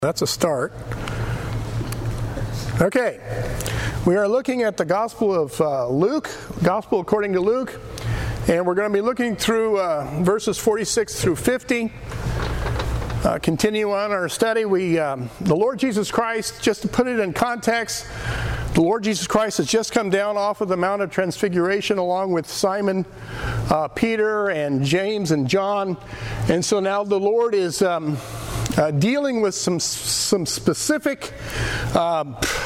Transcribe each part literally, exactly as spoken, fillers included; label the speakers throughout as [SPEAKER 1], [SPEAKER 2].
[SPEAKER 1] That's a start. Okay, we are looking at the Gospel of uh, Luke, Gospel according to Luke, and we're going to be looking through uh, verses forty-six through fifty. Uh, continue on our study. We, um, the Lord Jesus Christ, just to put it in context, the Lord Jesus Christ has just come down off of the Mount of Transfiguration along with Simon, uh, Peter, and James and John, and so now the Lord is um, uh, dealing with some some specific. Uh,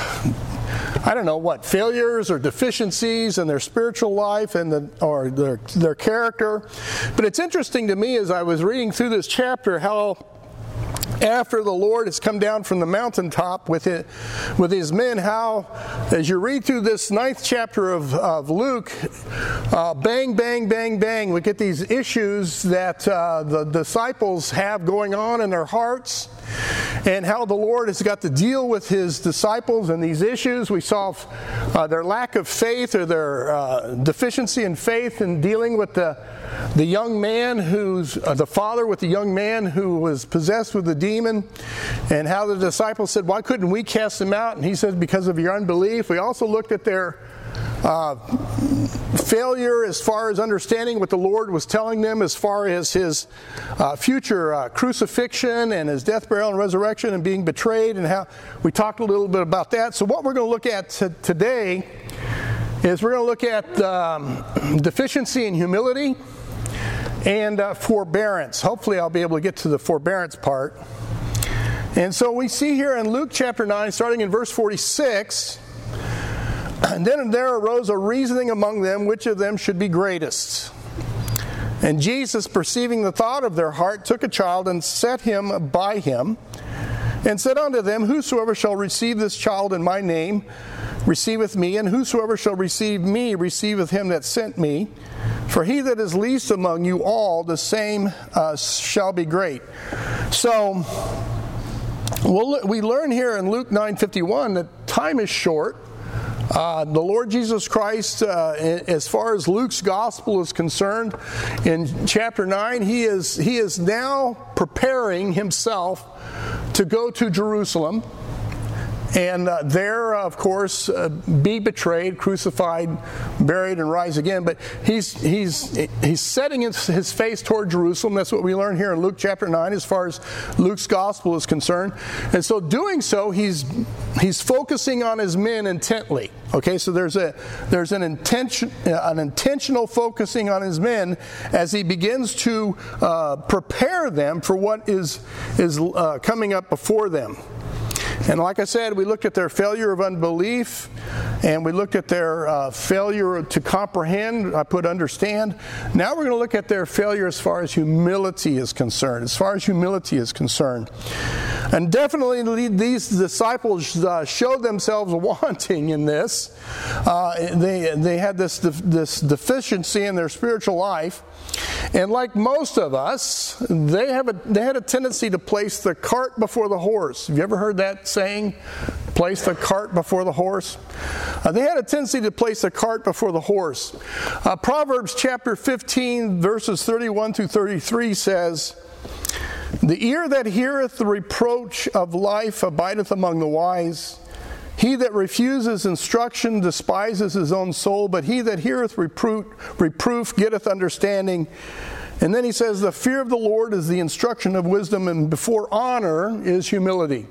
[SPEAKER 1] I don't know what, failures or deficiencies in their spiritual life and the, or their their character. But it's interesting to me as I was reading through this chapter how after the Lord has come down from the mountaintop with it, with his men, how as you read through this ninth chapter of, of Luke, uh, bang, bang, bang, bang, we get these issues that uh, the disciples have going on in their hearts, and how the Lord has got to deal with his disciples and these issues. We saw uh, their lack of faith or their uh, deficiency in faith in dealing with the the young man who's uh, the father with the young man who was possessed with a demon, and how the disciples said, why couldn't we cast him out? And he said, because of your unbelief. We also looked at their uh, failure as far as understanding what the Lord was telling them as far as his uh, future uh, crucifixion and his death, burial, and resurrection and being betrayed, and how we talked a little bit about that. So what we're going to look at t- today is we're going to look at um, deficiency in humility and uh, forbearance. Hopefully I'll be able to get to the forbearance part. And so we see here in Luke chapter nine, starting in verse forty-six, and then there arose a reasoning among them, which of them should be greatest. And Jesus, perceiving the thought of their heart, took a child and set him by him, and said unto them, whosoever shall receive this child in my name receiveth me, and whosoever shall receive me receiveth him that sent me. For he that is least among you all, the same uh, shall be great. So, we'll, we learn here in Luke nine fifty-one that time is short. Uh, the Lord Jesus Christ, uh, as far as Luke's gospel is concerned, in chapter nine, he is, he is now preparing himself to go to Jerusalem. And uh, there, uh, of course, uh, be betrayed, crucified, buried, and rise again. But he's he's he's setting his, his face toward Jerusalem. That's what we learn here in Luke chapter nine, as far as Luke's gospel is concerned. And so, doing so, he's he's focusing on his men intently. Okay, so there's a there's an intention an intentional focusing on his men as he begins to uh, prepare them for what is is uh, coming up before them. And like I said, we looked at their failure of unbelief, and we looked at their uh, failure to comprehend. I put understand. Now we're going to look at their failure as far as humility is concerned. As far as humility is concerned. And definitely these disciples uh, showed themselves wanting in this. Uh, they they had this this deficiency in their spiritual life. And like most of us, they have a they had a tendency to place the cart before the horse. Have you ever heard that saying? Place the cart before the horse. Uh, they had a tendency to place the cart before the horse. Uh, Proverbs chapter fifteen, verses thirty-one through thirty-three says, the ear that heareth the reproach of life abideth among the wise. He that refuses instruction despises his own soul, but he that heareth reproof, reproof getteth understanding. And then he says, the fear of the Lord is the instruction of wisdom, and before honor is humility.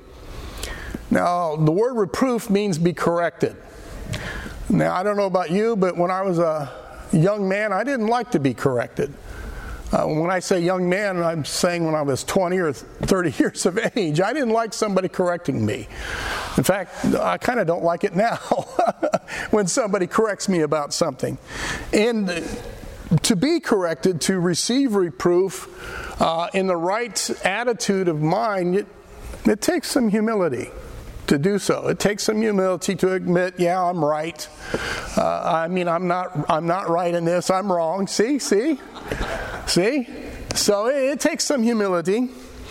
[SPEAKER 1] Now, the word reproof means be corrected. Now, I don't know about you, but when I was a young man, I didn't like to be corrected. Uh, when I say young man, I'm saying when I was twenty or thirty years of age. I didn't like somebody correcting me. In fact, I kind of don't like it now when somebody corrects me about something. And to be corrected, to receive reproof uh, in the right attitude of mind, it, it takes some humility to do so. It takes some humility to admit, yeah, I'm right. Uh, I mean, I'm not I'm not right in this. I'm wrong. See? See? See? So it, it takes some humility.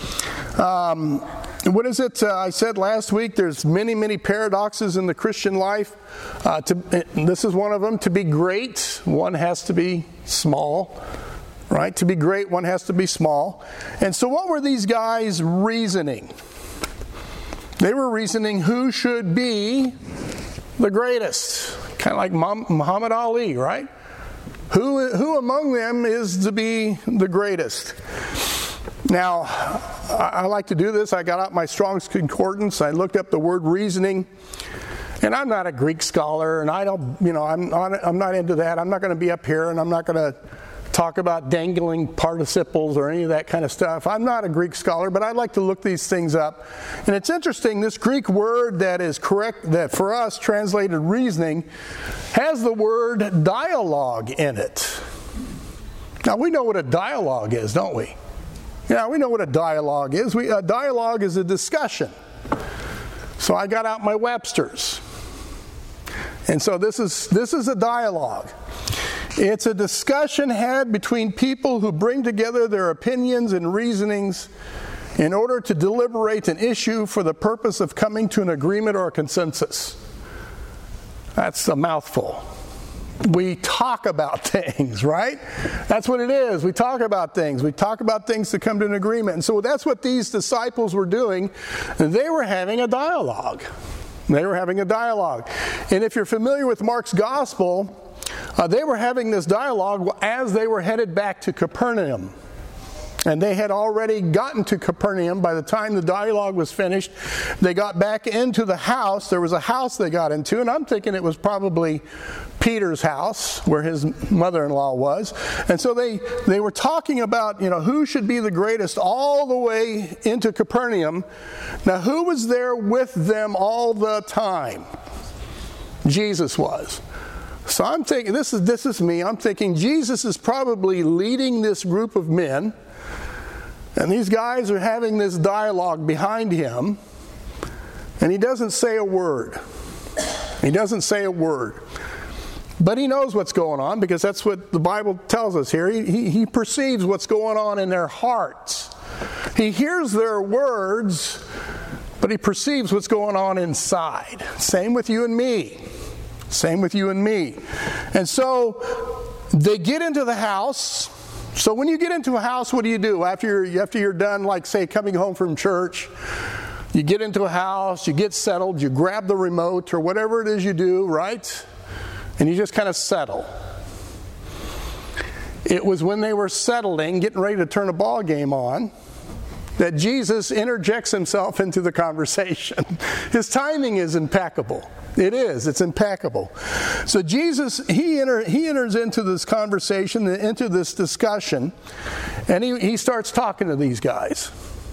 [SPEAKER 1] Um, what is it? Uh, I said last week, there's many, many paradoxes in the Christian life. Uh, to, this is one of them. To be great, one has to be small. Right? To be great, one has to be small. And so what were these guys reasoning? They were reasoning who should be the greatest. Kind of like Muhammad Ali, right? Who, who among them is to be the greatest? Now, I like to do this. I got out my Strong's Concordance. I looked up the word reasoning. And I'm not a Greek scholar, and I don't, you know, I'm not, I'm not into that. I'm not going to be up here, and I'm not going to talk about dangling participles or any of that kind of stuff. I'm not a Greek scholar, but I like to look these things up. And it's interesting, this Greek word that is correct, that for us translated reasoning, has the word dialogue in it. Now, we know what a dialogue is, don't we? Yeah, we know what a dialogue is. We, a dialogue is a discussion. So I got out my Webster's. And so this is this is a dialogue. It's a discussion had between people who bring together their opinions and reasonings in order to deliberate an issue for the purpose of coming to an agreement or a consensus. That's a mouthful. We talk about things, right? That's what it is. We talk about things. We talk about things to come to an agreement. And so that's what these disciples were doing. They were having a dialogue. They were having a dialogue. And if you're familiar with Mark's gospel, uh, they were having this dialogue as they were headed back to Capernaum. And they had already gotten to Capernaum by the time the dialogue was finished. They got back into the house. There was a house they got into, and I'm thinking it was probably Peter's house, where his mother-in-law was. And so they, they were talking about, you know, who should be the greatest all the way into Capernaum. Now, who was there with them all the time? Jesus was. So I'm thinking, this is this is me, I'm thinking Jesus is probably leading this group of men, and these guys are having this dialogue behind him, and he doesn't say a word. He doesn't say a word. But he knows what's going on, because that's what the Bible tells us here. He, he, he perceives what's going on in their hearts. He hears their words, but he perceives what's going on inside. Same with you and me. Same with you and me. And so they get into the house. So when you get into a house, what do you do? After you're, after you're done, like, say, coming home from church, you get into a house, you get settled, you grab the remote or whatever it is you do, right? And you just kind of settle. It was when they were settling, getting ready to turn a ball game on, that Jesus interjects himself into the conversation. His timing is impeccable. It is. It's impeccable. So Jesus, he enter, he enters into this conversation, into this discussion, and he, he starts talking to these guys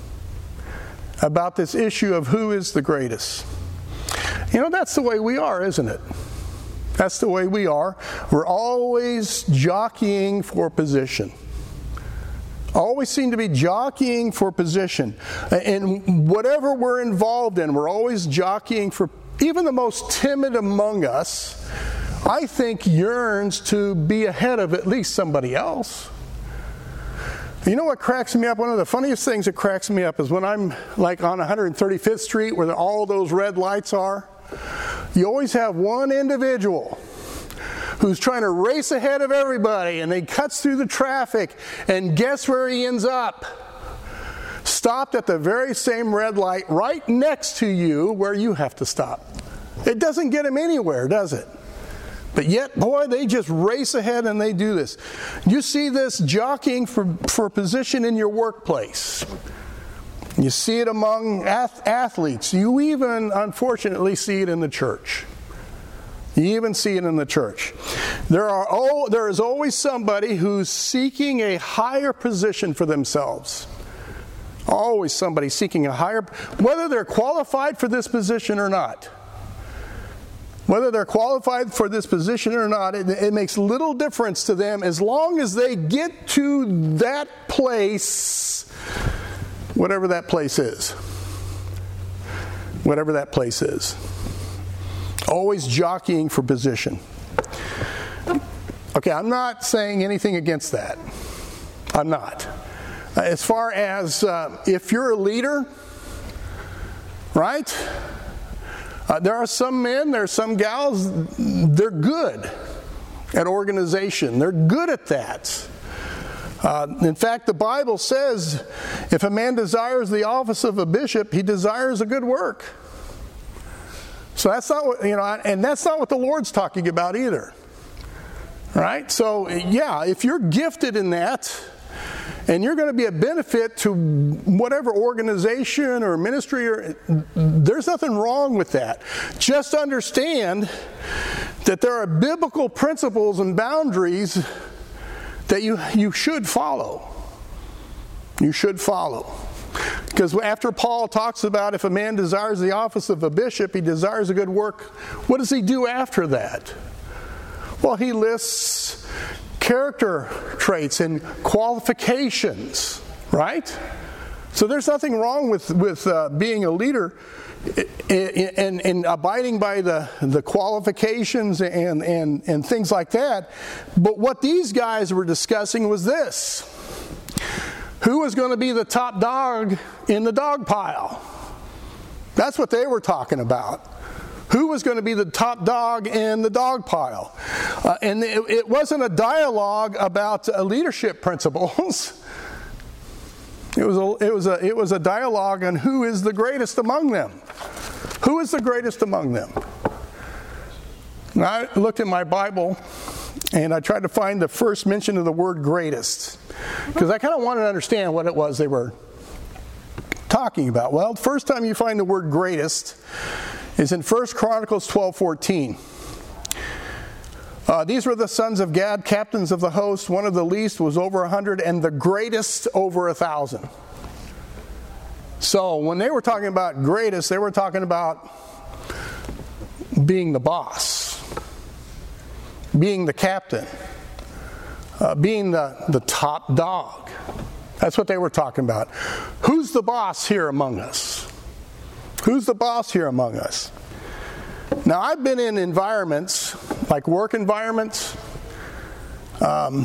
[SPEAKER 1] about this issue of who is the greatest. You know, that's the way we are, isn't it? That's the way we are. We're always jockeying for position. Always seem to be jockeying for position. And whatever we're involved in, we're always jockeying for. Even the most timid among us, I think, yearns to be ahead of at least somebody else. You know what cracks me up? One of the funniest things that cracks me up is when I'm like on one hundred thirty-fifth Street, where all those red lights are. You always have one individual who's trying to race ahead of everybody, and he cuts through the traffic, and guess where he ends up? Stopped at the very same red light right next to you where you have to stop. It doesn't get him anywhere, does it? But yet, boy, they just race ahead and they do this. You see this jockeying for, for position in your workplace. You see it among ath- athletes. You even, unfortunately, see it in the church. You even see it in the church. There are oh, there is always somebody who's seeking a higher position for themselves. Always somebody seeking a higher, whether they're qualified for this position or not. Whether they're qualified for this position or not, it, it makes little difference to them as long as they get to that place, whatever that place is. Whatever that place is. Always jockeying for position. Okay, I'm not saying anything against that. I'm not. As far as uh, if you're a leader, right? Uh, there are some men, there are some gals, they're good at organization. They're good at that. Uh, in fact, the Bible says if a man desires the office of a bishop, he desires a good work. So that's not what, you know, and that's not what the Lord's talking about either. Right? So, yeah, if you're gifted in that, and you're going to be a benefit to whatever organization or ministry, or, there's nothing wrong with that. Just understand that there are biblical principles and boundaries that you, you should follow. You should follow. Because after Paul talks about if a man desires the office of a bishop, he desires a good work, what does he do after that? Well, he lists character traits and qualifications, right? So there's nothing wrong with, with uh, being a leader and, and abiding by the, the qualifications and, and, and things like that. But what these guys were discussing was this. Who was going to be the top dog in the dog pile? That's what they were talking about. Who was going to be the top dog in the dog pile? Uh, and it, it wasn't a dialogue about uh, leadership principles. It was a, it was a, it was a dialogue on who is the greatest among them. Who is the greatest among them? And I looked in my Bible and I tried to find the first mention of the word greatest, because I kind of wanted to understand what it was they were talking about. Well, the first time you find the word greatest is in First Chronicles twelve fourteen. Uh, these were the sons of Gad, captains of the host. One of the least was over a hundred, and the greatest over a thousand. So when they were talking about greatest, they were talking about being the boss, being the captain, uh, being the, the top dog. That's what they were talking about. Who's the boss here among us? Who's the boss here among us? Now, I've been in environments, like work environments. Um,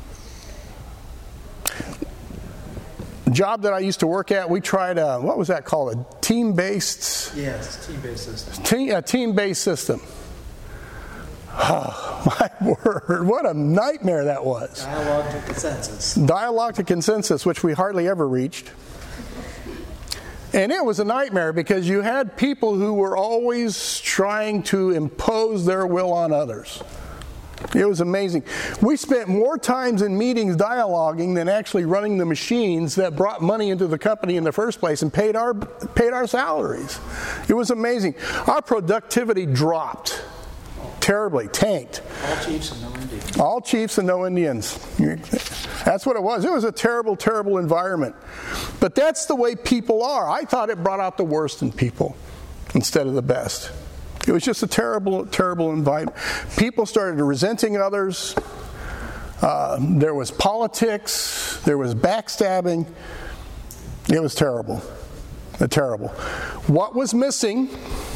[SPEAKER 1] job that I used to work at, we tried a, what was that called? A team-based?
[SPEAKER 2] Yes, team-based system.
[SPEAKER 1] Team, a team-based system. Oh, my word, what a nightmare that was.
[SPEAKER 2] Dialogue to consensus.
[SPEAKER 1] Dialogue to consensus, which we hardly ever reached. And it was a nightmare because you had people who were always trying to impose their will on others. It was amazing. We spent more times in meetings dialoguing than actually running the machines that brought money into the company in the first place and paid our paid our salaries. It was amazing. Our productivity dropped terribly, tanked.
[SPEAKER 2] All chiefs and no Indians.
[SPEAKER 1] All chiefs and no Indians. That's what it was. It was a terrible, terrible environment. But that's the way people are. I thought it brought out the worst in people instead of the best. It was just a terrible, terrible environment. People started resenting others. Uh, there was politics. There was backstabbing. It was terrible. Uh, terrible. What was missing?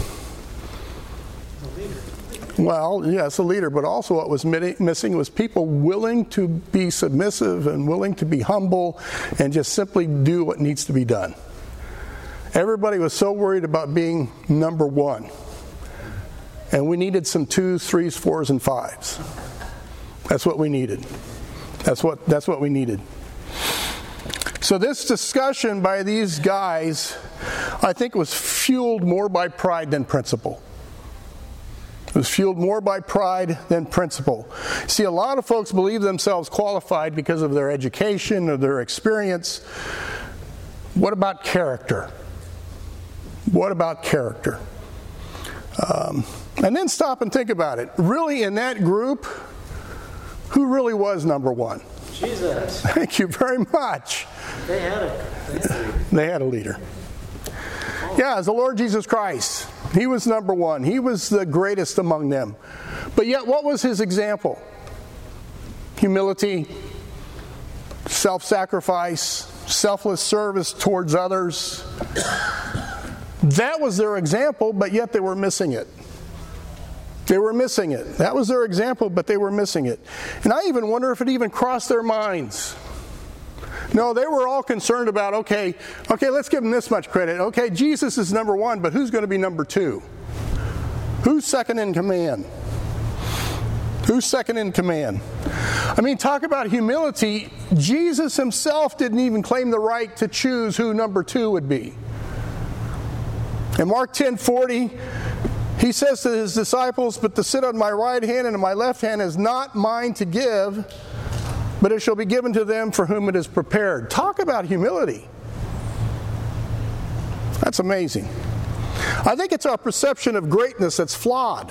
[SPEAKER 1] Well, yes, a leader, but also what was missing was people willing to be submissive and willing to be humble and just simply do what needs to be done. Everybody was so worried about being number one. And we needed some twos, threes, fours, and fives. That's what we needed. That's what, that's what we needed. So this discussion by these guys, I think, was fueled more by pride than principle. It was fueled more by pride than principle. See, a lot of folks believe themselves qualified because of their education or their experience. What about character? What about character? Um, and then stop and think about it. Really, in that group, who really was number one?
[SPEAKER 2] Jesus.
[SPEAKER 1] Thank you very much.
[SPEAKER 2] They had a, they had a,
[SPEAKER 1] they had a leader. Yeah, it was the Lord Jesus Christ. He was number one. He was the greatest among them. But yet, what was his example? Humility, self-sacrifice, selfless service towards others. That was their example, but yet they were missing it. They were missing it. That was their example, but they were missing it. And I even wonder if it even crossed their minds. No, they were all concerned about, okay, okay, let's give them this much credit. Okay, Jesus is number one, but who's going to be number two? Who's second in command? Who's second in command? I mean, talk about humility. Jesus himself didn't even claim the right to choose who number two would be. In Mark ten forty, he says to his disciples, "But to sit on my right hand and on my left hand is not mine to give, but it shall be given to them for whom it is prepared." Talk about humility. That's amazing. I think it's our perception of greatness that's flawed.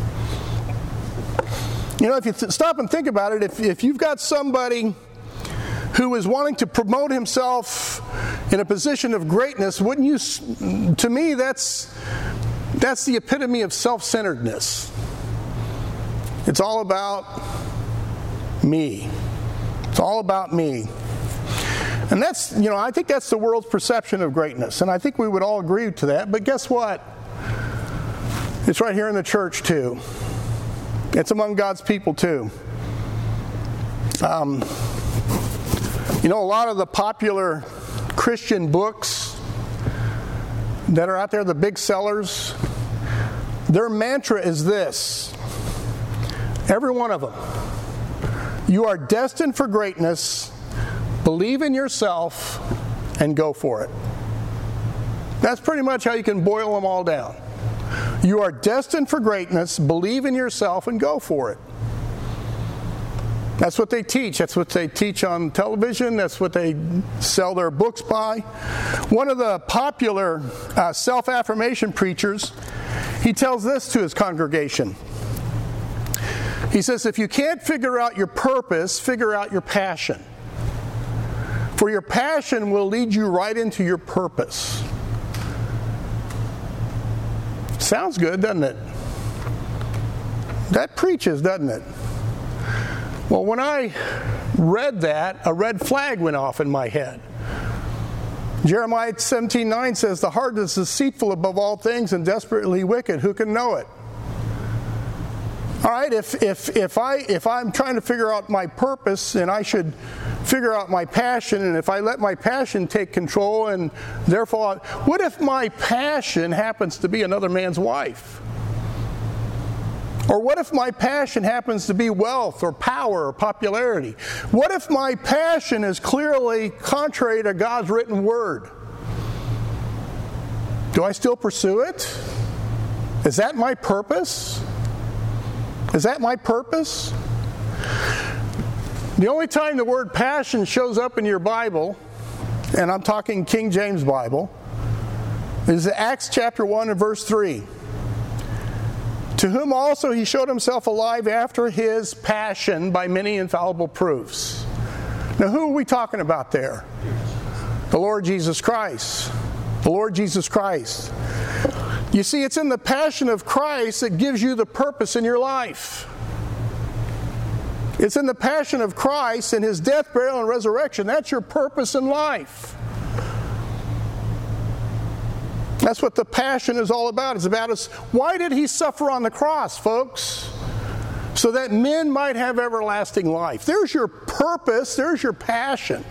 [SPEAKER 1] You know, if you th- stop and think about it, if, if you've got somebody who is wanting to promote himself in a position of greatness, wouldn't you, to me, that's, that's the epitome of self-centeredness. It's all about me. It's all about me. And that's, you know, I think that's the world's perception of greatness. And I think we would all agree to that. But guess what? It's right here in the church, too. It's among God's people, too. Um, you know, a lot of the popular Christian books that are out there, the big sellers, their mantra is this. Every one of them. You are destined for greatness. Believe in yourself and go for it. That's pretty much how you can boil them all down. You are destined for greatness. Believe in yourself and go for it. That's what they teach. That's what they teach on television. That's what they sell their books by. One of the popular uh, self-affirmation preachers, he tells this to his congregation. He says, if you can't figure out your purpose, figure out your passion. For your passion will lead you right into your purpose. Sounds good, doesn't it? That preaches, doesn't it? Well, when I read that, a red flag went off in my head. Jeremiah seventeen nine says, the heart is deceitful above all things and desperately wicked. Who can know it? All right, if if if I if I'm trying to figure out my purpose, and I should figure out my passion, and if I let my passion take control, and therefore, what if my passion happens to be another man's wife? Or what if my passion happens to be wealth or power or popularity? What if my passion is clearly contrary to God's written word? Do I still pursue it? Is that my purpose? Is that my purpose? The only time the word passion shows up in your Bible, and I'm talking King James Bible, is Acts chapter one and verse three. To whom also he showed himself alive after his passion by many infallible proofs. Now who are we talking about there? The Lord Jesus Christ. The Lord Jesus Christ. You see, it's in the passion of Christ that gives you the purpose in your life. It's in the passion of Christ and his death, burial, and resurrection. That's your purpose in life. That's what the passion is all about. It's about us. Why did he suffer on the cross, folks? So that men might have everlasting life. There's your purpose. There's your passion.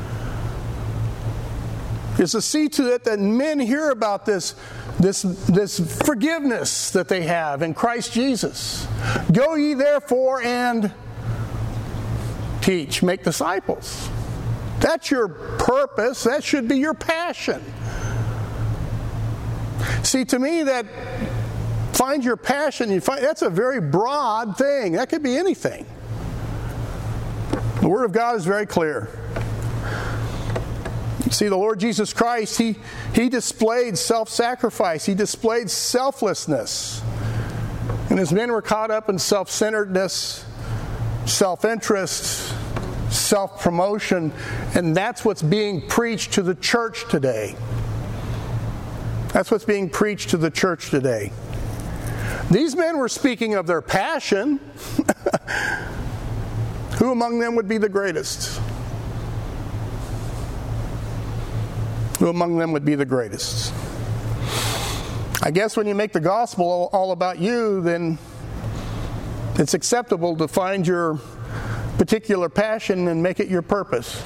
[SPEAKER 1] Is to see to it that men hear about this, this, this forgiveness that they have in Christ Jesus. Go ye therefore and teach, make disciples. That's your purpose. That should be your passion. See, to me, that find your passion, you find, that's a very broad thing. That could be anything. The Word of God is very clear. See, the Lord Jesus Christ, He, he displayed self-sacrifice. He displayed selflessness. And as men were caught up in self-centeredness, self-interest, self-promotion, and that's what's being preached to the church today. That's what's being preached to the church today. These men were speaking of their passion. Who among them would be the greatest? Who among them would be the greatest? I guess when you make the gospel all about you, then it's acceptable to find your particular passion and make it your purpose.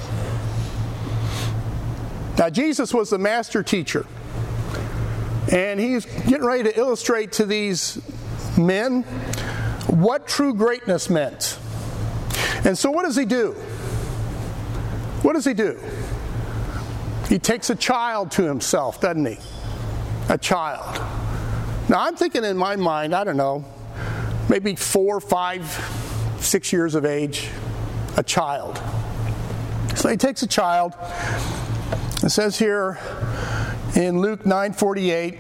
[SPEAKER 1] Now, Jesus was the master teacher. And he's getting ready to illustrate to these men what true greatness meant. And so what does he do? What does he do? He takes a child to himself, doesn't he? A child. Now I'm thinking in my mind, I don't know, maybe four, five, six years of age, a child. So he takes a child. It says here in Luke nine forty-eight,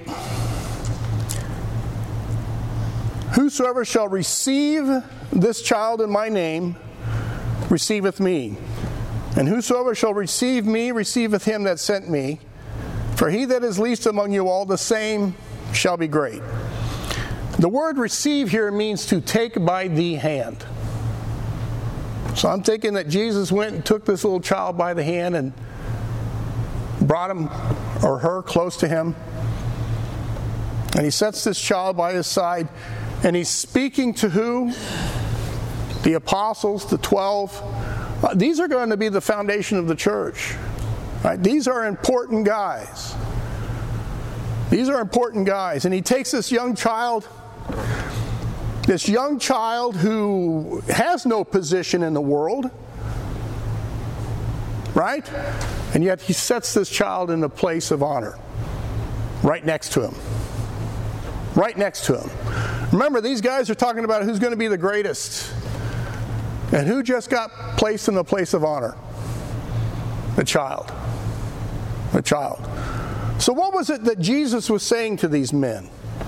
[SPEAKER 1] whosoever shall receive this child in my name, receiveth me. And whosoever shall receive me, receiveth him that sent me. For he that is least among you all, the same shall be great. The word receive here means to take by the hand. So I'm thinking that Jesus went and took this little child by the hand and brought him or her close to him. And he sets this child by his side, and he's speaking to who? The apostles, the twelve. Uh, these are going to be the foundation of the church. Right? These are important guys. These are important guys. And he takes this young child, this young child who has no position in the world, right? And yet he sets this child in a place of honor, right next to him. Right next to him. Remember, these guys are talking about who's going to be the greatest. And who just got placed in the place of honor? The child. The child. So what was it that Jesus was saying to these men?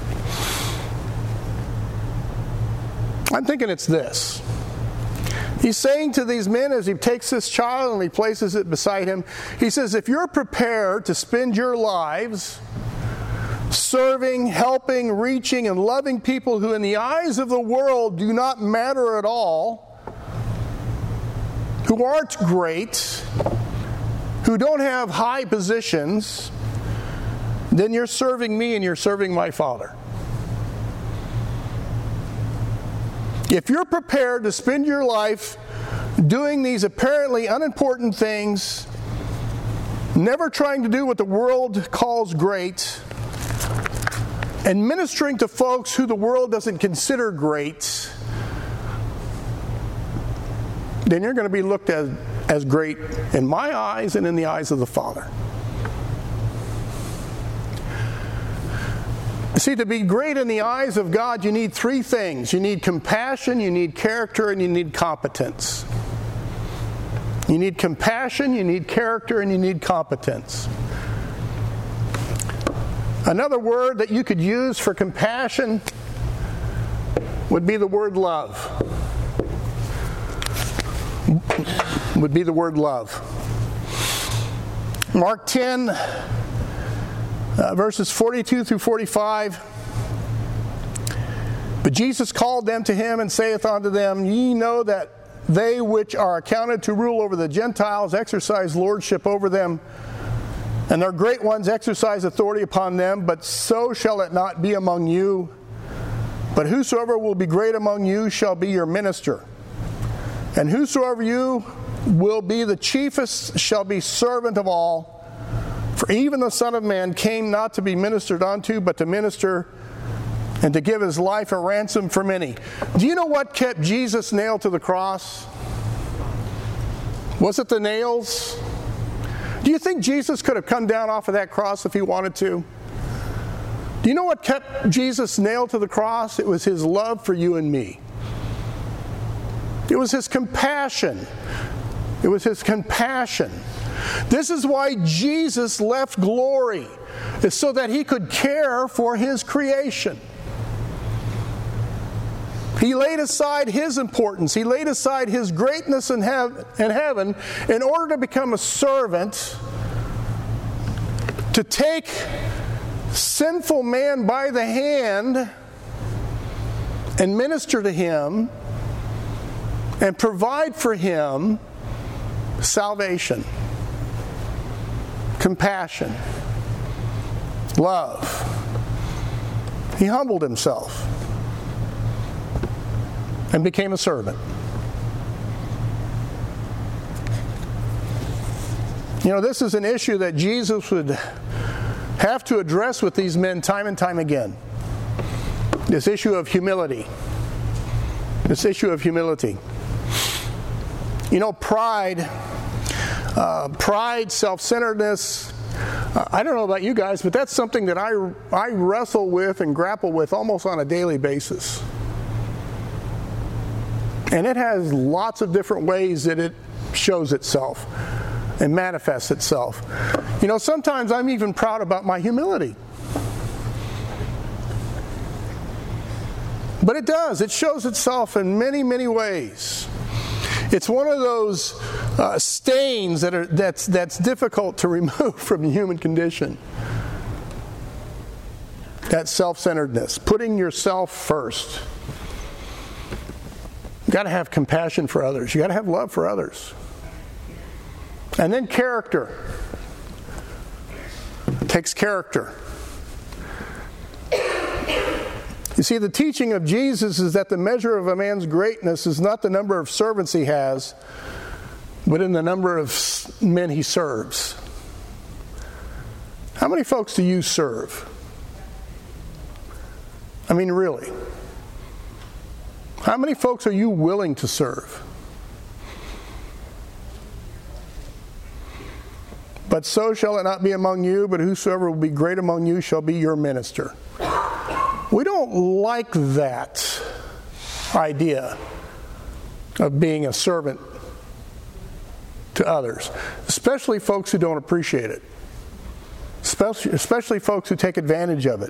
[SPEAKER 1] I'm thinking it's this. He's saying to these men as he takes this child and he places it beside him, he says, if you're prepared to spend your lives serving, helping, reaching, and loving people who in the eyes of the world do not matter at all, who aren't great, who don't have high positions, then you're serving me and you're serving my Father. If you're prepared to spend your life doing these apparently unimportant things, never trying to do what the world calls great, and ministering to folks who the world doesn't consider great, then you're going to be looked at as great in my eyes and in the eyes of the Father. See, to be great in the eyes of God, you need three things. You need compassion, you need character, and you need competence. You need compassion, you need character, and you need competence. Another word that you could use for compassion would be the word love. Would be the word love. Mark ten, uh, verses forty-two through forty-five. But Jesus called them to him and saith unto them, ye know that they which are accounted to rule over the Gentiles exercise lordship over them, and their great ones exercise authority upon them, but so shall it not be among you. But whosoever will be great among you shall be your minister. And whosoever you will be the chiefest shall be servant of all. For even the Son of Man came not to be ministered unto, but to minister and to give his life a ransom for many. Do you know what kept Jesus nailed to the cross? Was it the nails? Do you think Jesus could have come down off of that cross if he wanted to? Do you know what kept Jesus nailed to the cross? It was his love for you and me. It was his compassion. It was his compassion. This is why Jesus left glory, is so that he could care for his creation. He laid aside his importance. He laid aside his greatness in, hev- in heaven in order to become a servant, to take sinful man by the hand and minister to him and provide for him salvation, compassion, love. He humbled himself and became a servant. You know, this is an issue that Jesus would have to address with these men time and time again. This issue of humility. This issue of humility. You know, pride, uh, pride, self-centeredness, uh, I don't know about you guys, but that's something that I, I wrestle with and grapple with almost on a daily basis. And it has lots of different ways that it shows itself and manifests itself. You know, sometimes I'm even proud about my humility. But it does. It shows itself in many, many ways. It's one of those uh, stains that are that's that's difficult to remove from the human condition. That self-centeredness, putting yourself first. You got to have compassion for others. You got to have love for others. And then character. It takes character. You see, the teaching of Jesus is that the measure of a man's greatness is not the number of servants he has, but in the number of men he serves. How many folks do you serve? I mean, really. How many folks are you willing to serve? But so shall it not be among you, but whosoever will be great among you shall be your minister. We don't like that idea of being a servant to others, especially folks who don't appreciate it, especially, especially folks who take advantage of it.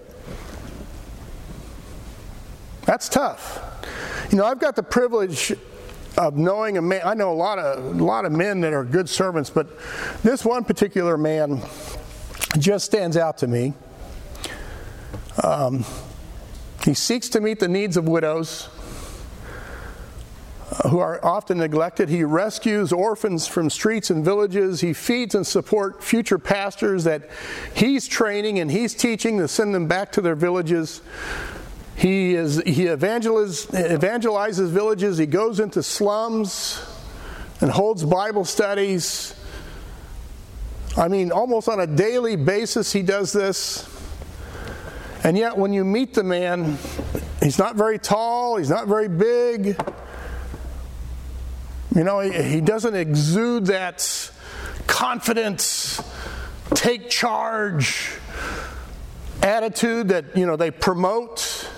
[SPEAKER 1] That's tough. You know, I've got the privilege of knowing a man. I know a lot of a lot of men that are good servants, but this one particular man just stands out to me. Um, he seeks to meet the needs of widows uh, who are often neglected. He rescues orphans from streets and villages. He feeds and supports future pastors that he's training and he's teaching to send them back to their villages. He is he evangeliz, evangelizes villages. He goes into slums and holds Bible studies. I mean, almost on a daily basis he does this. And yet when you meet the man, he's not very tall, he's not very big. You know, he, he doesn't exude that confidence, take charge attitude that, you know, they promote.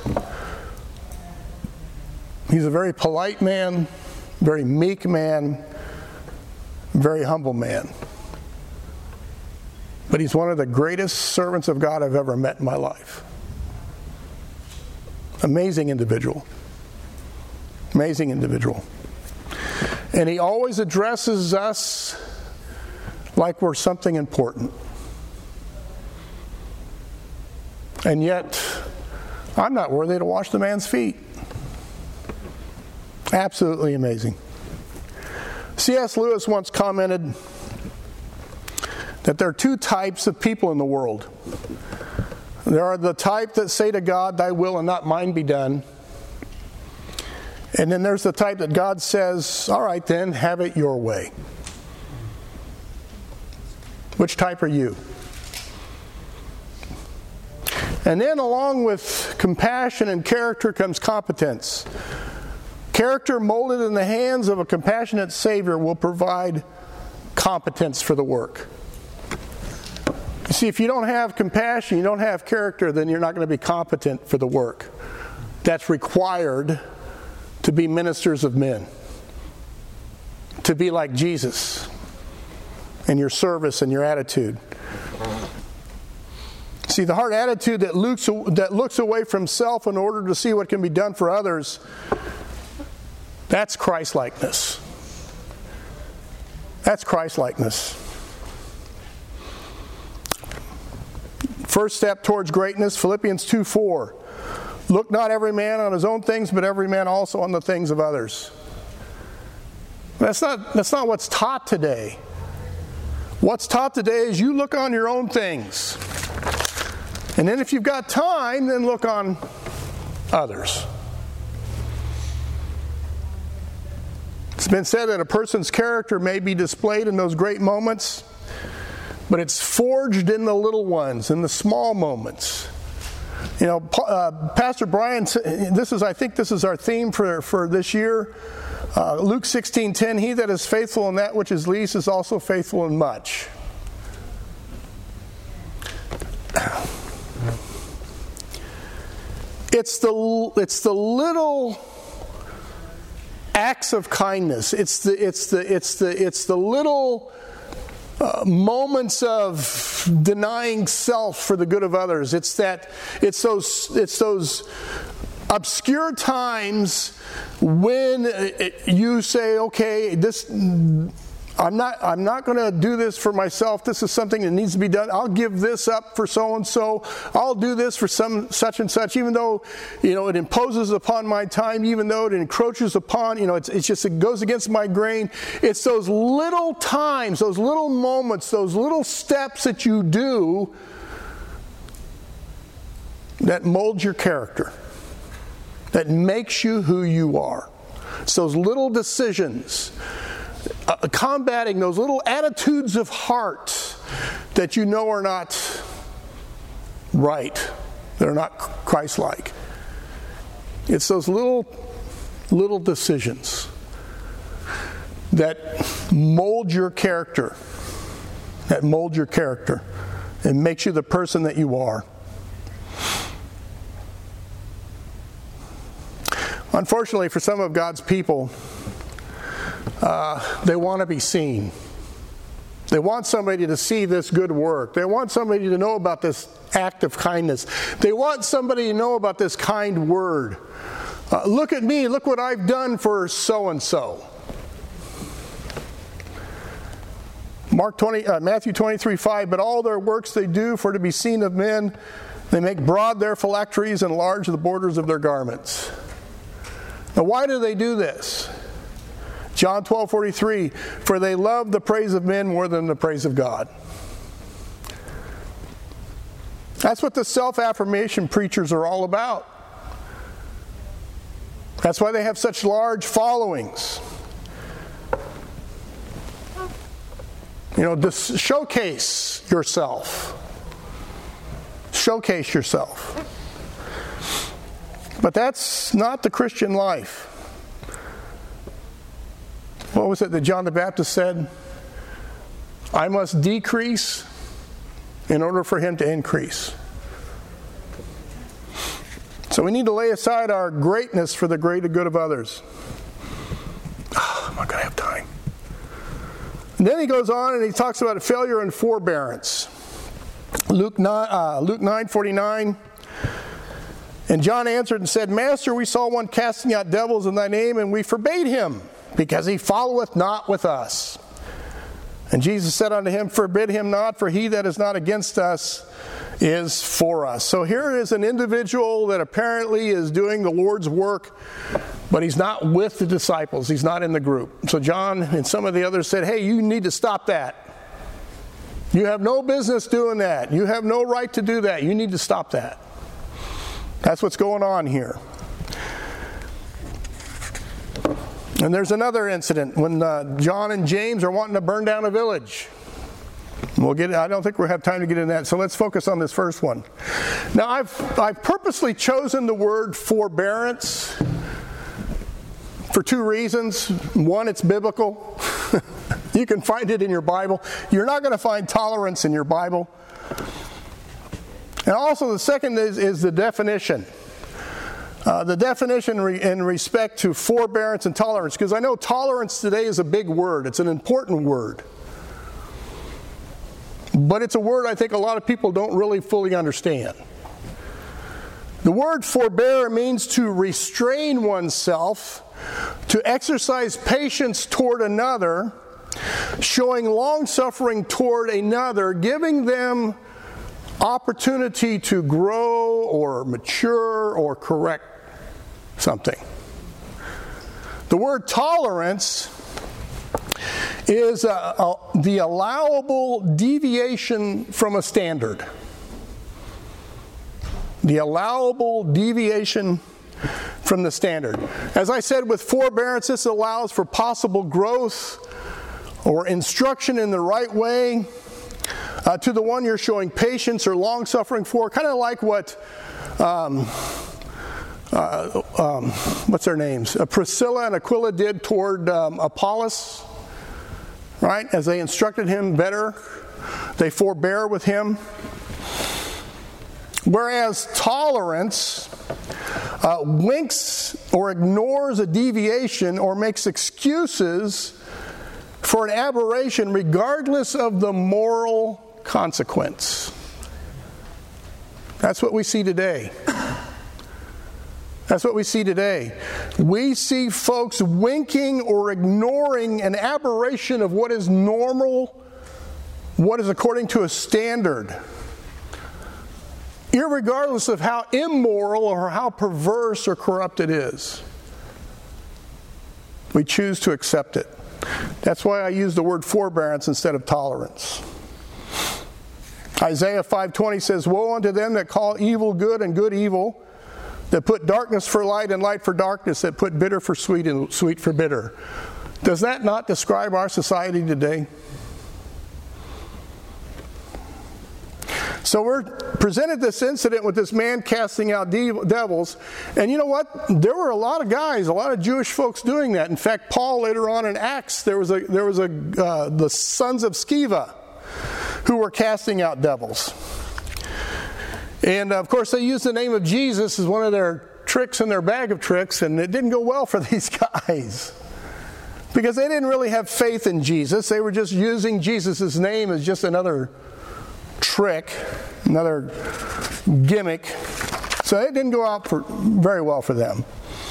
[SPEAKER 1] He's a very polite man, very meek man, very humble man. But he's one of the greatest servants of God I've ever met in my life. Amazing individual. Amazing individual. And he always addresses us like we're something important. And yet, I'm not worthy to wash the man's feet. Absolutely amazing. C S Lewis once commented that there are two types of people in the world. There are the type that say to God, "Thy will and not mine be done." And then there's the type that God says, "All right then, have it your way." Which type are you? And then along with compassion and character comes competence. Character molded in the hands of a compassionate Savior will provide competence for the work. You see, if you don't have compassion, you don't have character, then you're not going to be competent for the work that's required to be ministers of men. To be like Jesus in your service and your attitude. See, the hard attitude that looks, that looks away from self in order to see what can be done for others, that's Christ-likeness. That's Christ-likeness. First step towards greatness, Philippians two four. Look not every man on his own things, but every man also on the things of others. That's not, that's not what's taught today. What's taught today is you look on your own things. And then if you've got time, then look on others. It's been said that a person's character may be displayed in those great moments, but it's forged in the little ones, in the small moments. You know, uh, Pastor Brian, this is, I think this is our theme for, for this year. Uh, Luke sixteen ten, he that is faithful in that which is least is also faithful in much. It's the, it's the little acts of kindness. It's the, it's the, it's the, it's the little Uh, moments of denying self for the good of others. It's that, it's those, it's those obscure times when it, you say, okay, this, I'm not, I'm not going to do this for myself. This is something that needs to be done. I'll give this up for so and so. I'll do this for some such and such, even though, you know, it imposes upon my time, even though it encroaches upon, you know, it's, it's just, it goes against my grain. It's those little times, those little moments, those little steps that you do that mold your character, that makes you who you are. It's those little decisions. Uh, combating those little attitudes of heart that you know are not right, they're not Christ-like. It's those little, little decisions that mold your character, that mold your character and makes you the person that you are. Unfortunately, for some of God's people, Uh, they want to be seen. They want somebody to see this good work. They want somebody to know about this act of kindness. They want somebody to know about this kind word. Uh, look at me, look what I've done for so-and-so. Mark twenty, uh, Matthew twenty-three five, but all their works they do for to be seen of men. They make broad their phylacteries and large the borders of their garments. Now why do they do this? John twelve forty-three, for they love the praise of men more than the praise of God. That's what the self-affirmation preachers are all about. That's why they have such large followings. You know, just showcase yourself. Showcase yourself. But that's not the Christian life. What was it that John the Baptist said? I must decrease in order for him to increase. So we need to lay aside our greatness for the greater good of others. Oh, I'm not going to have time. And then he goes on and he talks about failure and forbearance. Luke nine, uh, Luke nine forty-nine. And John answered and said, Master, we saw one casting out devils in thy name, and we forbade him, because he followeth not with us. And Jesus said unto him, forbid him not, for he that is not against us is for us. So here is an individual that apparently is doing the Lord's work, but he's not with the disciples. He's not in the group. So John and some of the others said, hey, you need to stop that. You have no business doing that. You have no right to do that. You need to stop that. That's what's going on here. And there's another incident when uh, John and James are wanting to burn down a village. We'll get. I don't think we'll have time to get into that, so let's focus on this first one. Now, I've, I've purposely chosen the word forbearance for two reasons. One, it's biblical. You can find it in your Bible. You're not going to find tolerance in your Bible. And also the second is, is the definition. Uh, the definition re- in respect to forbearance and tolerance, because I know tolerance today is a big word. It's an important word. But it's a word I think a lot of people don't really fully understand. The word forbear means to restrain oneself, to exercise patience toward another, showing long-suffering toward another, giving them opportunity to grow or mature or correct something. The word tolerance is uh, uh, the allowable deviation from a standard. The allowable deviation from the standard. As I said, with forbearance, this allows for possible growth or instruction in the right way uh, to the one you're showing patience or long-suffering for, kind of like what um, uh, um, what's their names? Uh, Priscilla and Aquila did toward um, Apollos, right? As they instructed him better, they forbear with him. Whereas tolerance uh, winks or ignores a deviation or makes excuses for an aberration regardless of the moral consequence. That's what we see today. That's what we see today. We see folks winking or ignoring an aberration of what is normal, what is according to a standard, irregardless of how immoral or how perverse or corrupt it is. We choose to accept it. That's why I use the word forbearance instead of tolerance. Isaiah five twenty says, "Woe unto them that call evil good and good evil, that put darkness for light and light for darkness, that put bitter for sweet and sweet for bitter." Does that not describe our society today? So we're presented this incident with this man casting out devils, and you know what? There were a lot of guys, a lot of Jewish folks doing that. In fact, Paul later on in Acts, there was a there was a uh, the sons of Sceva who were casting out devils, and of course they used the name of Jesus as one of their tricks in their bag of tricks, and it didn't go well for these guys because they didn't really have faith in Jesus. They were just using Jesus' name as just another trick, another gimmick. So it didn't go out for, very well for them.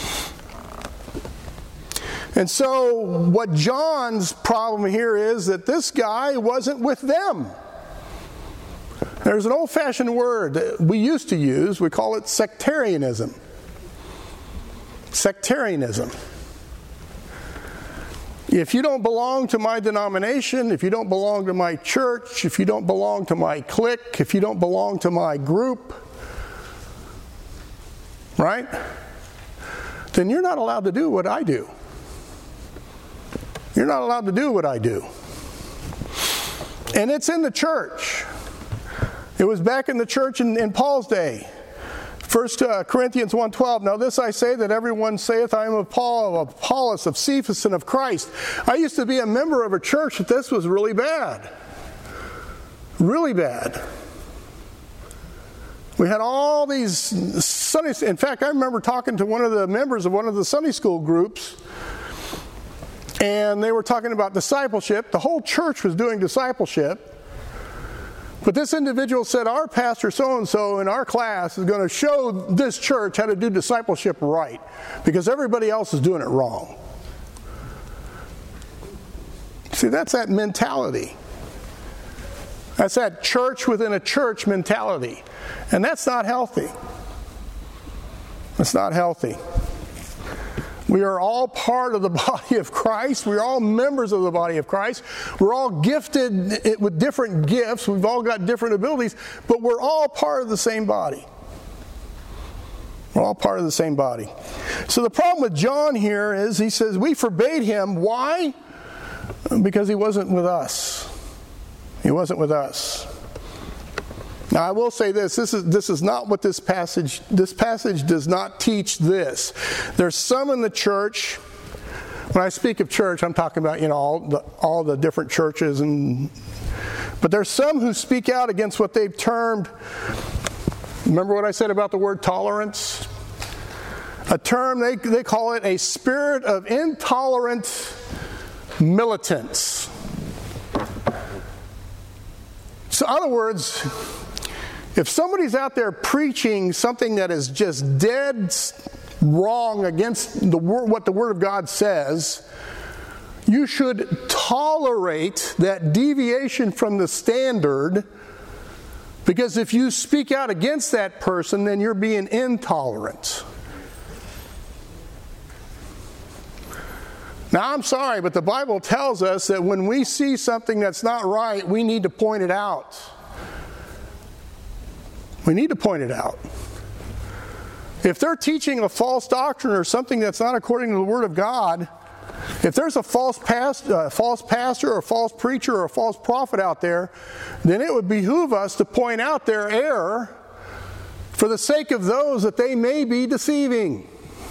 [SPEAKER 1] And so what John's problem here is that this guy wasn't with them. There's an old-fashioned word that we used to use. We call it sectarianism. Sectarianism. If you don't belong to my denomination, if you don't belong to my church, if you don't belong to my clique, if you don't belong to my group, right? Then you're not allowed to do what I do. You're not allowed to do what I do. And it's in the church. It was back in the church in, in Paul's day. First uh, Corinthians one twelve, "Now this I say, that everyone saith, I am of Paul, of Apollos, of Cephas, and of Christ." I used to be a member of a church that this was really bad. Really bad. We had all these Sunday... In fact, I remember talking to one of the members of one of the Sunday school groups, and they were talking about discipleship. The whole church was doing discipleship. But this individual said, "Our pastor so-and-so in our class is going to show this church how to do discipleship right, because everybody else is doing it wrong." See, that's that mentality. That's that church within a church mentality. And that's not healthy. That's not healthy. We are all part of the body of Christ. We're all members of the body of Christ. We're all gifted with different gifts. We've all got different abilities, but we're all part of the same body. We're all part of the same body. So the problem with John here is he says we forbade him. Why? Because he wasn't with us. He wasn't with us. Now I will say this, this is this is not what this passage, this passage does not teach this. There's some in the church, when I speak of church, I'm talking about, you know, all the, all the different churches, and but there's some who speak out against what they've termed, remember what I said about the word tolerance? A term, they, they call it a spirit of intolerant militants. So in other words, if somebody's out there preaching something that is just dead wrong against the word, what the Word of God says, you should tolerate that deviation from the standard, because if you speak out against that person, then you're being intolerant. Now, I'm sorry, but the Bible tells us that when we see something that's not right, we need to point it out. We need to point it out. If they're teaching a false doctrine or something that's not according to the Word of God, if there's a false past, uh, false pastor or a false preacher or a false prophet out there, then it would behoove us to point out their error for the sake of those that they may be deceiving.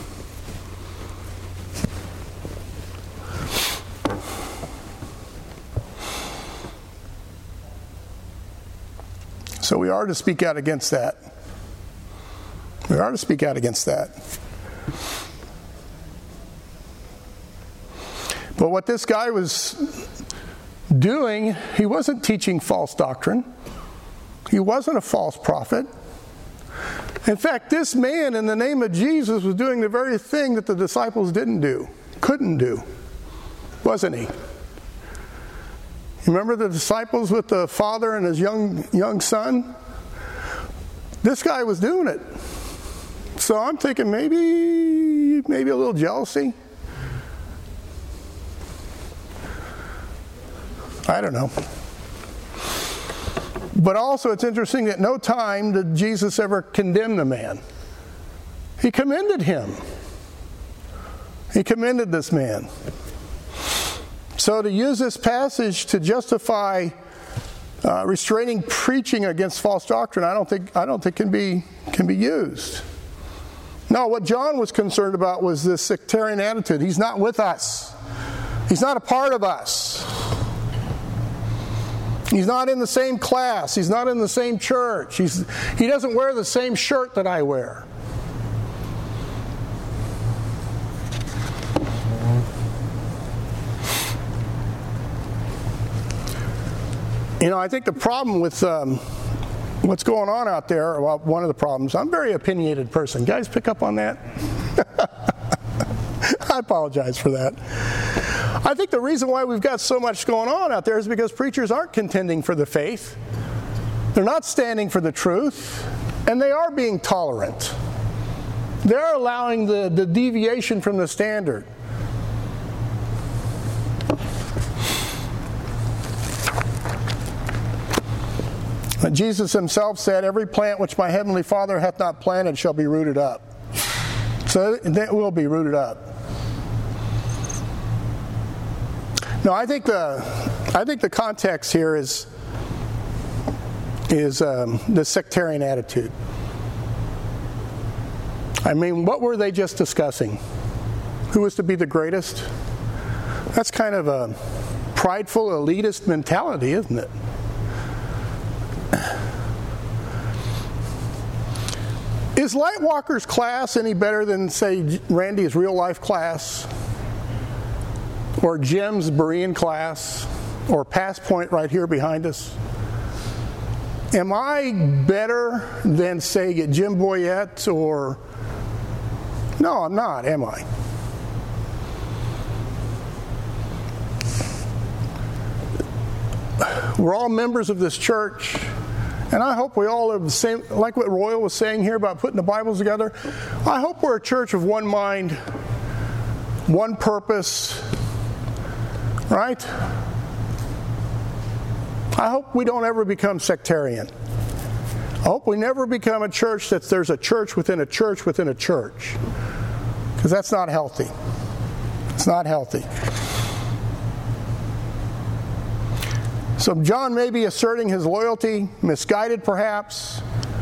[SPEAKER 1] So we are to speak out against that. We are to speak out against that. But what this guy was doing, he wasn't teaching false doctrine. He wasn't a false prophet. In fact, this man, in the name of Jesus, was doing the very thing that the disciples didn't do, couldn't do, wasn't he? Remember the disciples with the father and his young young son? This guy was doing it. So I'm thinking maybe, maybe a little jealousy. I don't know. But also it's interesting that no time did Jesus ever condemn the man. He commended him. He commended this man. So to use this passage to justify uh, restraining preaching against false doctrine, I don't think I don't think can be can be used. No, what John was concerned about was this sectarian attitude. He's not with us. He's not a part of us. He's not in the same class. He's not in the same church. He's, he doesn't wear the same shirt that I wear. You know, I think the problem with um, what's going on out there, well, one of the problems, I'm a very opinionated person. Guys, pick up on that? I apologize for that. I think the reason why we've got so much going on out there is because preachers aren't contending for the faith. They're not standing for the truth. And they are being tolerant. They're allowing the, the deviation from the standard. Jesus himself said, "Every plant which my heavenly Father hath not planted shall be rooted up." So it will be rooted up. No, I think the I think the context here is is um, the sectarian attitude. I mean, what were they just discussing? Who was to be the greatest? That's kind of a prideful, elitist mentality, isn't it? Is Lightwalker's class any better than, say, Randy's real-life class? Or Jim's Berean class? Or Pass Point right here behind us? Am I better than, say, Jim Boyette or... No, I'm not, am I? We're all members of this church. And I hope we all are the same, like what Royal was saying here about putting the Bibles together. I hope we're a church of one mind, one purpose, right? I hope we don't ever become sectarian. I hope we never become a church that there's a church within a church within a church. Because that's not healthy. It's not healthy. So John may be asserting his loyalty, misguided perhaps.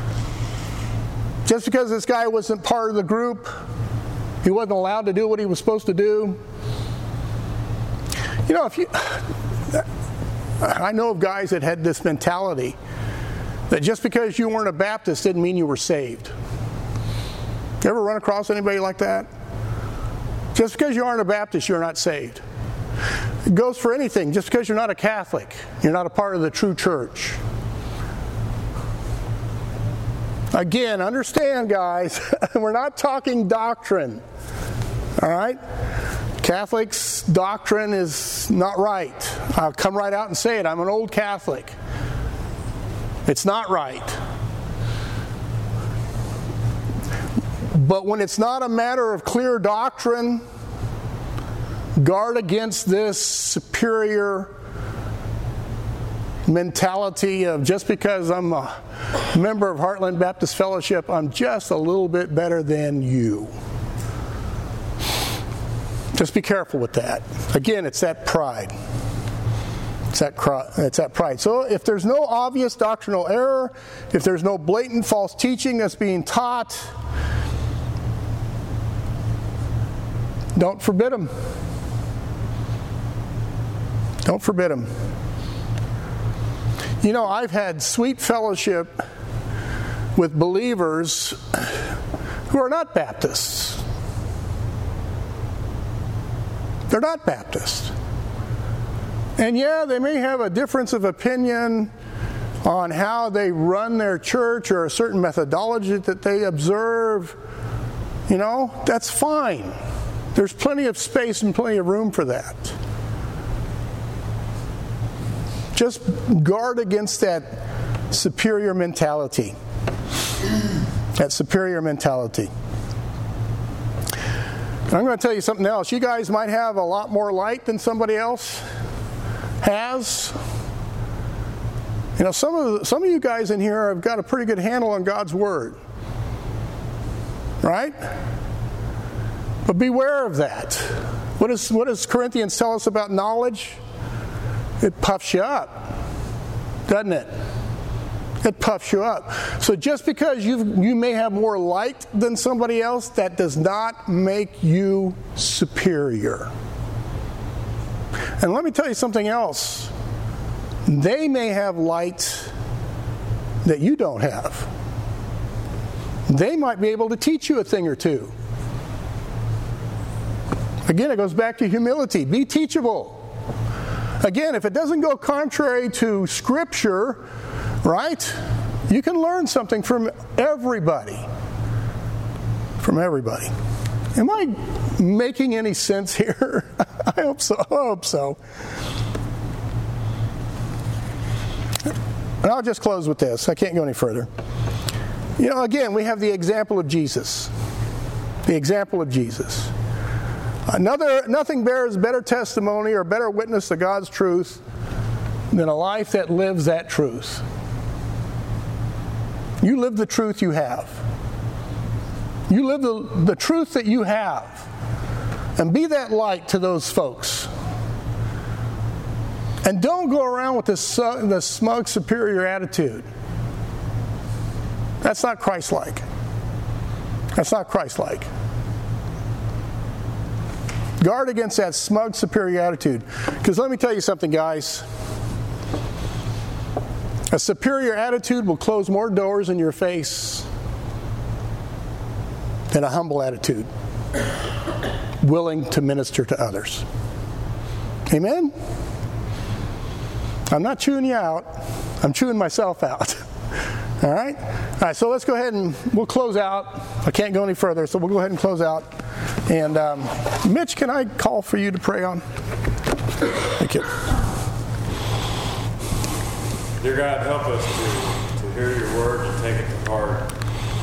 [SPEAKER 1] Just because this guy wasn't part of the group, he wasn't allowed to do what he was supposed to do. You know, if you, I know of guys that had this mentality that just because you weren't a Baptist didn't mean you were saved. You ever run across anybody like that? Just because you aren't a Baptist, you're not saved. It goes for anything. Just because you're not a Catholic, you're not a part of the true church. Again, understand, guys, we're not talking doctrine. All right? Catholics' doctrine is not right. I'll come right out and say it. I'm an old Catholic. It's not right. But when it's not a matter of clear doctrine, guard against this superior mentality of just because I'm a member of Heartland Baptist Fellowship, I'm just a little bit better than you. Just be careful with that. Again, it's that pride. It's that, it's that pride. So if there's no obvious doctrinal error, if there's no blatant false teaching that's being taught, don't forbid them. Don't forbid them. You know, I've had sweet fellowship with believers who are not Baptists. They're not Baptists. And yeah, they may have a difference of opinion on how they run their church or a certain methodology that they observe. You know, that's fine. There's plenty of space and plenty of room for that. Just guard against that superior mentality. That superior mentality. And I'm going to tell you something else. You guys might have a lot more light than somebody else has. You know, some of the, some of you guys in here have got a pretty good handle on God's Word. Right? But beware of that. What, is, what does Corinthians tell us about knowledge? It puffs you up, doesn't it? It puffs you up. So just because you you may have more light than somebody else, that does not make you superior. And let me tell you something else. They may have light that you don't have. They might be able to teach you a thing or two. Again, it goes back to humility. Be teachable. Again, if it doesn't go contrary to Scripture, right, you can learn something from everybody. From everybody. Am I making any sense here? I hope so. I hope so. And I'll just close with this. I can't go any further. You know, again, we have the example of Jesus. The example of Jesus. Another, nothing bears better testimony or better witness to God's truth than a life that lives that truth. You live the truth you have. You live the, the truth that you have. And be that light to those folks. And don't go around with this, uh, this smug, superior attitude. That's not Christ-like. That's not Christ-like. Guard against that smug, superior attitude. Because let me tell you something, guys. A superior attitude will close more doors in your face than a humble attitude, willing to minister to others. Amen? I'm not chewing you out. I'm chewing myself out. All right? All right, so let's go ahead and we'll close out. I can't go any further, so we'll go ahead and close out. And um, Mitch, can I call for you to pray on? Thank you.
[SPEAKER 3] Dear God, help us to, to hear your word and take it to heart.